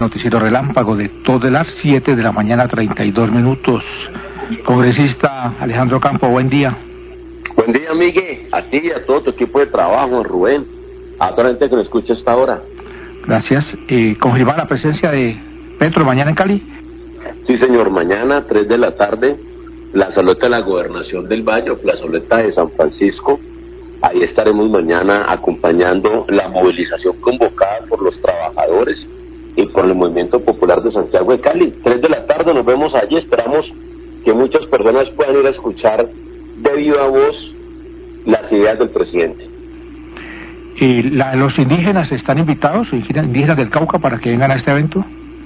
Noticiero Relámpago de las 7 de la mañana, 32 minutos. Congresista Alejandro Campo, buen día. Buen día, Miguel, a ti y a todo tu equipo de trabajo, Rubén, a toda la gente que nos escucha hasta ahora. Gracias. ¿Confirmar la presencia de Petro mañana en Cali? Sí, señor, mañana, 3 de la tarde, plazoleta de la Gobernación del Valle, plazoleta de San Francisco. Ahí estaremos mañana acompañando la movilización convocada por los trabajadores y por el Movimiento Popular de Santiago de Cali. 3 de la tarde nos vemos allí, esperamos que muchas personas puedan ir a escuchar de viva voz las ideas del presidente. ¿Los indígenas están invitados, indígenas del Cauca, para que vengan a este evento?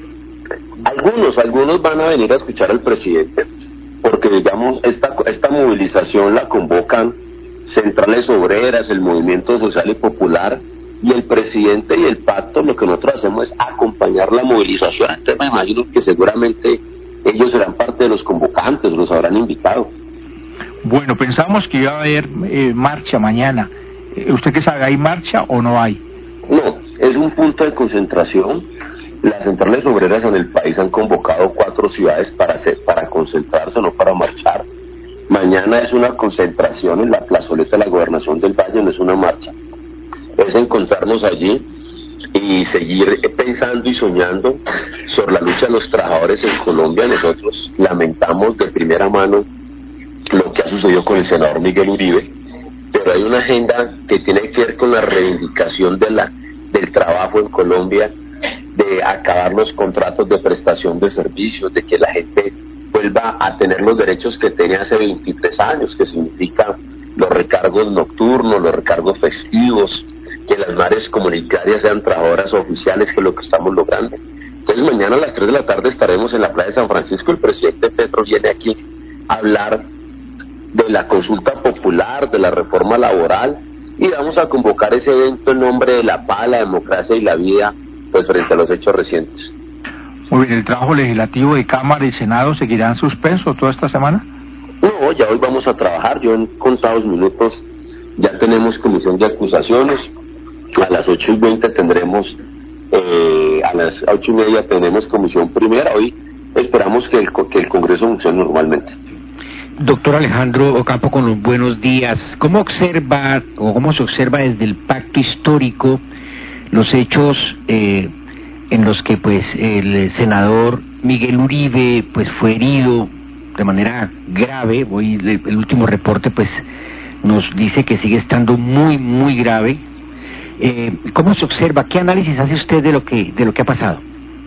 Algunos van a venir a escuchar al presidente, porque digamos, esta movilización la convocan centrales obreras, el Movimiento Social y Popular, y el presidente y el pacto. Lo que nosotros hacemos es acompañar la movilización. Entonces me imagino que seguramente ellos serán parte de los convocantes, los habrán invitado. Bueno, pensamos que iba a haber marcha mañana. ¿Usted qué sabe, hay marcha o no hay? No, es un punto de concentración. Las centrales obreras en el país han convocado 4 ciudades para concentrarse, no para marchar. Mañana es una concentración en la plazoleta de la Gobernación del Valle, no es una marcha. Es encontrarnos allí y seguir pensando y soñando sobre la lucha de los trabajadores en Colombia. Nosotros lamentamos de primera mano lo que ha sucedido con el senador Miguel Uribe, pero hay una agenda que tiene que ver con la reivindicación del trabajo en Colombia, de acabar los contratos de prestación de servicios, de que la gente vuelva a tener los derechos que tenía hace 23 años, que significa los recargos nocturnos, los recargos festivos, que las madres comunitarias sean trabajadoras oficiales, que es lo que estamos logrando. Entonces mañana a las 3 de la tarde estaremos en la playa de San Francisco. El presidente Petro viene aquí a hablar de la consulta popular, de la reforma laboral, y vamos a convocar ese evento en nombre de la paz, la democracia y la vida, pues frente a los hechos recientes. Muy bien, ¿el trabajo legislativo de Cámara y Senado seguirá en suspenso toda esta semana? No, ya hoy vamos a trabajar. Yo en contados minutos ya tenemos comisión de acusaciones. A las 8:20 tendremos, a las 8:30 tenemos comisión primera. Hoy esperamos que el Congreso funcione normalmente. Doctor Alejandro Ocampo, con los buenos días. ¿Cómo observa o cómo se observa desde el pacto histórico los hechos en los que pues el senador Miguel Uribe pues fue herido de manera grave? Hoy el último reporte pues nos dice que sigue estando muy muy grave. ¿Cómo se observa? ¿Qué análisis hace usted de lo que ha pasado?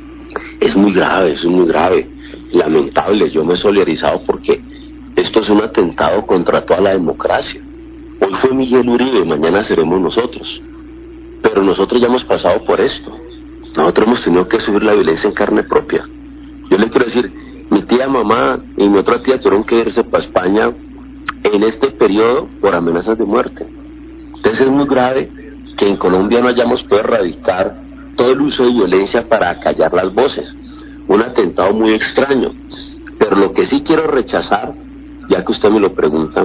Es muy grave, lamentable. Yo me he solidarizado porque esto es un atentado contra toda la democracia. Hoy fue Miguel Uribe, mañana seremos nosotros. Pero nosotros ya hemos pasado por esto. Nosotros hemos tenido que sufrir la violencia en carne propia. Yo le quiero decir, mi tía mamá y mi otra tía tuvieron que irse para España en este periodo por amenazas de muerte. Entonces es muy grave que en Colombia no hayamos podido erradicar todo el uso de violencia para callar las voces. Un atentado muy extraño. Pero lo que sí quiero rechazar, ya que usted me lo pregunta,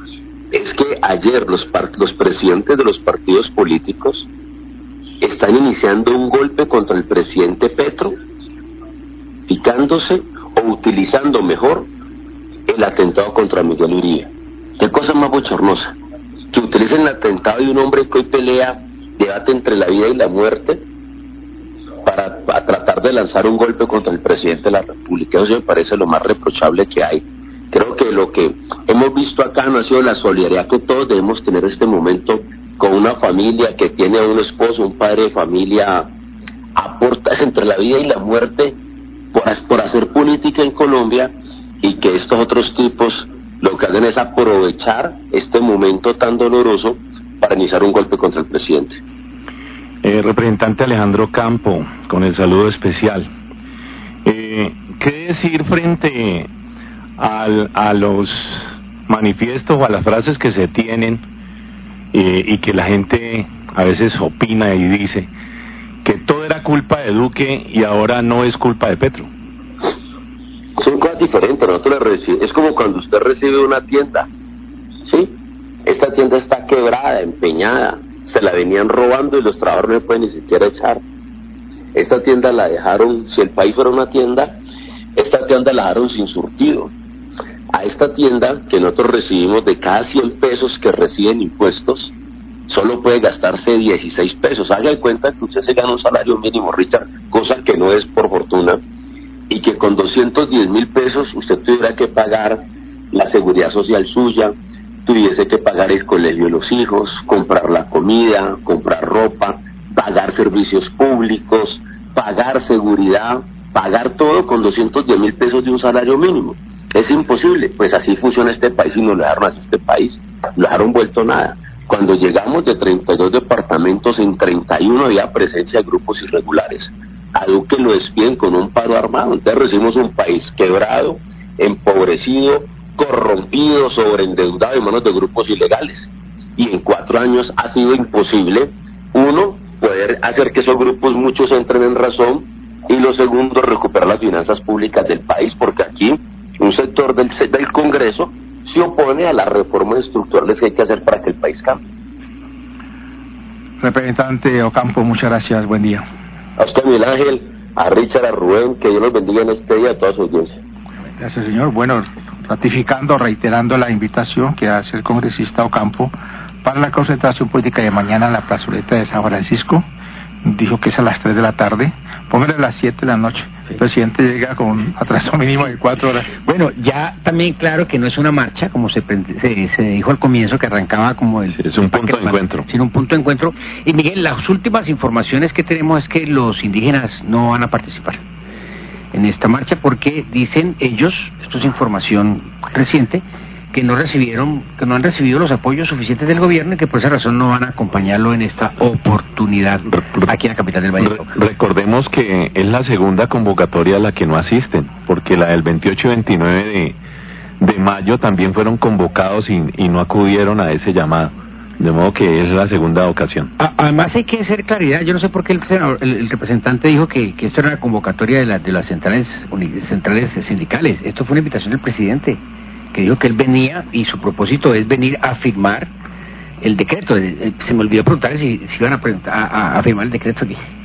es que ayer los presidentes de los partidos políticos están iniciando un golpe contra el presidente Petro, picándose o utilizando mejor el atentado contra Miguel Uribe. ¿Qué cosa más bochornosa? Que utilicen el atentado de un hombre que hoy pelea, debate entre la vida y la muerte, para tratar de lanzar un golpe contra el presidente de la República. Eso me parece lo más reprochable que hay. Creo que lo que hemos visto acá no ha sido la solidaridad que todos debemos tener en este momento con una familia que tiene a un esposo, un padre de familia, aporta entre la vida y la muerte por hacer política en Colombia, y que estos otros tipos lo que hacen es aprovechar este momento tan doloroso para iniciar un golpe contra el presidente. Representante Alejandro Campo, con el saludo especial. ¿Qué decir frente a los manifiestos o a las frases que se tienen y que la gente a veces opina y dice que todo era culpa de Duque y ahora no es culpa de Petro? Son cosas diferentes. Es como cuando usted recibe una tienda, ¿sí? Esta tienda está quebrada, empeñada, se la venían robando y los trabajadores no pueden ni siquiera echar. Esta tienda la dejaron, si el país fuera una tienda, esta tienda la dejaron sin surtido. A esta tienda que nosotros recibimos, de cada 100 pesos que reciben impuestos, solo puede gastarse 16 pesos. Haga de cuenta que usted se gana un salario mínimo, Richard, cosa que no es por fortuna, y que con 210.000 pesos usted tuviera que pagar la seguridad social suya, tuviese que pagar el colegio de los hijos, comprar la comida, comprar ropa, pagar servicios públicos, pagar seguridad, pagar todo con 210.000 pesos de un salario mínimo. Es imposible. Pues así funciona este país, y no le dejaron así este país, lo dejaron vuelto nada. Cuando llegamos de 32 departamentos, en 31 había presencia de grupos irregulares. A Duque lo despiden con un paro armado. Entonces recibimos un país quebrado, empobrecido, corrompido, sobreendeudado en manos de grupos ilegales. Y en 4 años ha sido imposible, uno, poder hacer que esos grupos muchos entren en razón, y lo segundo, recuperar las finanzas públicas del país, porque aquí un sector del Congreso se opone a las reformas estructurales que hay que hacer para que el país cambie. Representante Ocampo, muchas gracias, buen día. A usted, Miguel Ángel, a Richard, a Rubén, que Dios los bendiga en este día, a toda su audiencia. Gracias, señor. Bueno, ratificando, reiterando la invitación que hace el congresista Ocampo para la concentración política de mañana en la plazoleta de San Francisco. Dijo que es a las 3 de la tarde, póngale a las 7 de la noche. Sí. El presidente llega con un atraso mínimo de 4 horas. Bueno, ya también claro que no es una marcha, como se dijo al comienzo, que arrancaba como el... Sí, es un punto de encuentro. Sino un punto de encuentro. Y Miguel, las últimas informaciones que tenemos es que los indígenas no van a participar en esta marcha porque dicen ellos, esto es información reciente, que no han recibido los apoyos suficientes del gobierno y que por esa razón no van a acompañarlo en esta oportunidad aquí en la capital del Valle del Cauca. Recordemos que es la segunda convocatoria a la que no asisten, porque la del 28 y 29 de mayo también fueron convocados y no acudieron a ese llamado, de modo que es la segunda ocasión. Además hay que hacer claridad, yo no sé por qué el representante dijo que esto era una convocatoria de las centrales sindicales. Esto fue una invitación del presidente, que dijo que él venía y su propósito es venir a firmar el decreto. Se me olvidó preguntar si iban a firmar el decreto aquí.